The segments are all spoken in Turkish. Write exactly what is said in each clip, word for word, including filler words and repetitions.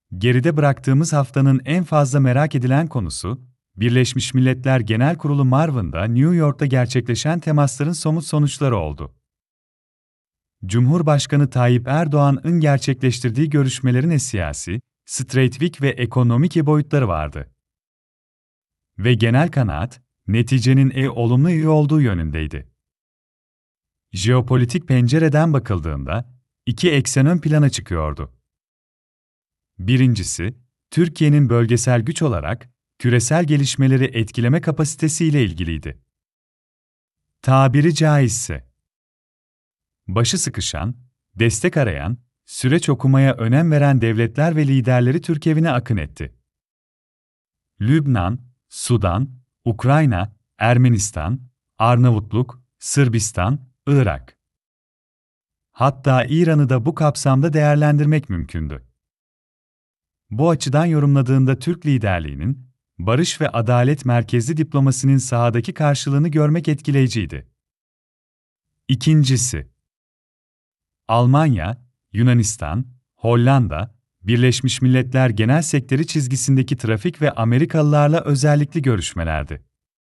Geride bıraktığımız haftanın en fazla merak edilen konusu, Birleşmiş Milletler Genel Kurulu Marvin'da New York'ta gerçekleşen temasların somut sonuçları oldu. Cumhurbaşkanı Tayyip Erdoğan'ın gerçekleştirdiği görüşmelerin e siyasi, stratejik ve ekonomik boyutları vardı. Ve genel kanaat, neticenin e olumlu iyi olduğu yönündeydi. Jeopolitik pencereden bakıldığında, iki eksen ön plana çıkıyordu. Birincisi, Türkiye'nin bölgesel güç olarak, küresel gelişmeleri etkileme kapasitesiyle ilgiliydi. Tabiri caizse, başı sıkışan, destek arayan, süreç okumaya önem veren devletler ve liderleri Türk evine akın etti. Lübnan, Sudan, Ukrayna, Ermenistan, Arnavutluk, Sırbistan, Irak. Hatta İran'ı da bu kapsamda değerlendirmek mümkündü. Bu açıdan yorumladığında Türk liderliğinin, barış ve adalet merkezli diplomasinin sahadaki karşılığını görmek etkileyiciydi. İkincisi, Almanya, Yunanistan, Hollanda, Birleşmiş Milletler Genel Sekreteri çizgisindeki trafik ve Amerikalılarla özellikle görüşmelerdi.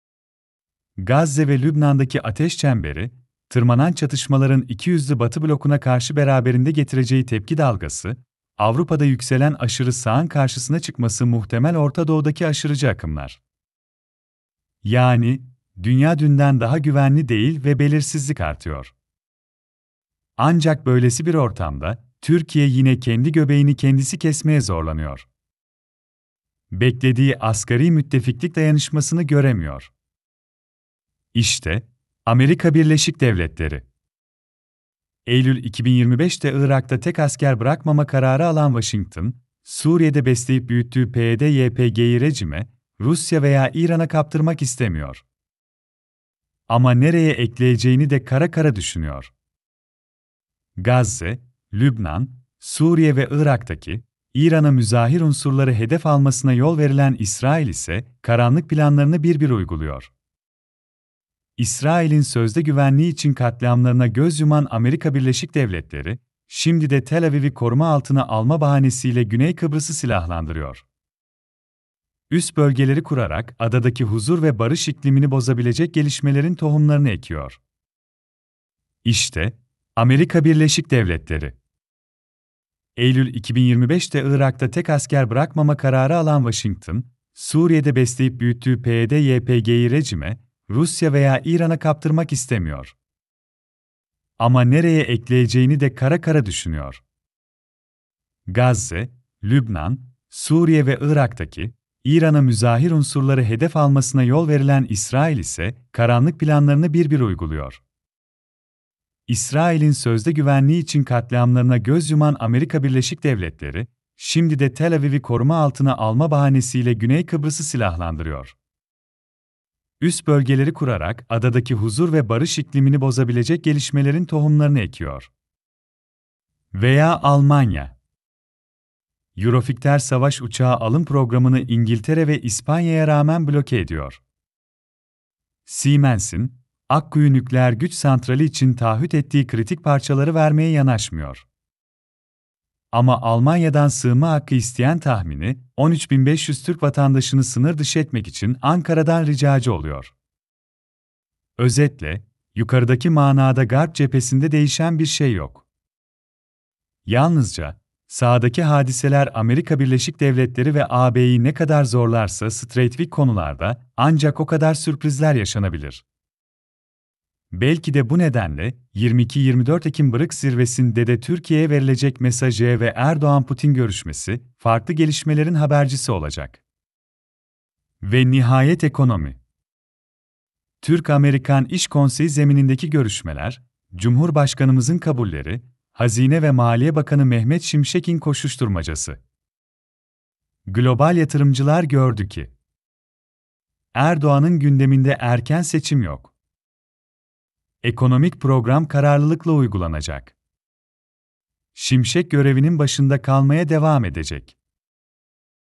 Gazze ve Lübnan'daki ateş çemberi, tırmanan çatışmaların ikiyüzlü Batı blokuna karşı beraberinde getireceği tepki dalgası, Avrupa'da yükselen aşırı sağın karşısına çıkması muhtemel Orta Doğu'daki aşırıcı akımlar. Yani, dünya dünden daha güvenli değil ve belirsizlik artıyor. Ancak böylesi bir ortamda, Türkiye yine kendi göbeğini kendisi kesmeye zorlanıyor. Beklediği asgari müttefiklik dayanışmasını göremiyor. İşte, Amerika Birleşik Devletleri. Eylül iki bin yirmi beşte Irak'ta tek asker bırakmama kararı alan Washington, Suriye'de besleyip büyüttüğü P Y D Y P G'yi rejime, Rusya veya İran'a kaptırmak istemiyor. Ama nereye ekleyeceğini de kara kara düşünüyor. Gazze, Lübnan, Suriye ve Irak'taki, İran'a müzahir unsurları hedef almasına yol verilen İsrail ise, karanlık planlarını bir bir uyguluyor. İsrail'in sözde güvenliği için katliamlarına göz yuman Amerika Birleşik Devletleri, şimdi de Tel Aviv'i koruma altına alma bahanesiyle Güney Kıbrıs'ı silahlandırıyor. Üst bölgeleri kurarak adadaki huzur ve barış iklimini bozabilecek gelişmelerin tohumlarını ekiyor. İşte, Amerika Birleşik Devletleri. Eylül iki bin yirmi beşte Irak'ta tek asker bırakmama kararı alan Washington, Suriye'de besleyip büyüttüğü P Y D Y P G'yi rejime, Rusya veya İran'a kaptırmak istemiyor. Ama nereye ekleyeceğini de kara kara düşünüyor. Gazze, Lübnan, Suriye ve Irak'taki, İran'a müzahir unsurları hedef almasına yol verilen İsrail ise, karanlık planlarını bir bir uyguluyor. İsrail'in sözde güvenliği için katliamlarına göz yuman Amerika Birleşik Devletleri, şimdi de Tel Aviv'i koruma altına alma bahanesiyle Güney Kıbrıs'ı silahlandırıyor. Üst bölgeleri kurarak adadaki huzur ve barış iklimini bozabilecek gelişmelerin tohumlarını ekiyor. Veya Almanya. Eurofighter savaş uçağı alım programını İngiltere ve İspanya'ya rağmen bloke ediyor. Siemens'in, Akkuyu nükleer güç santrali için taahhüt ettiği kritik parçaları vermeye yanaşmıyor. Ama Almanya'dan sığınma hakkı isteyen tahmini, on üç bin beş yüz Türk vatandaşını sınır dışı etmek için Ankara'dan ricacı oluyor. Özetle, yukarıdaki manada Garp cephesinde değişen bir şey yok. Yalnızca, sağdaki hadiseler Amerika Birleşik Devletleri ve A B'yi ne kadar zorlarsa stratejik konularda, ancak o kadar sürprizler yaşanabilir. Belki de bu nedenle, yirmi iki yirmi dört Ekim B R I C S zirvesinde de Türkiye'ye verilecek mesajı ve Erdoğan-Putin görüşmesi, farklı gelişmelerin habercisi olacak. Ve nihayet ekonomi. Türk-Amerikan İş Konseyi zeminindeki görüşmeler, Cumhurbaşkanımızın kabulleri, Hazine ve Maliye Bakanı Mehmet Şimşek'in koşuşturmacası. Global yatırımcılar gördü ki, Erdoğan'ın gündeminde erken seçim yok. Ekonomik program kararlılıkla uygulanacak. Şimşek görevinin başında kalmaya devam edecek.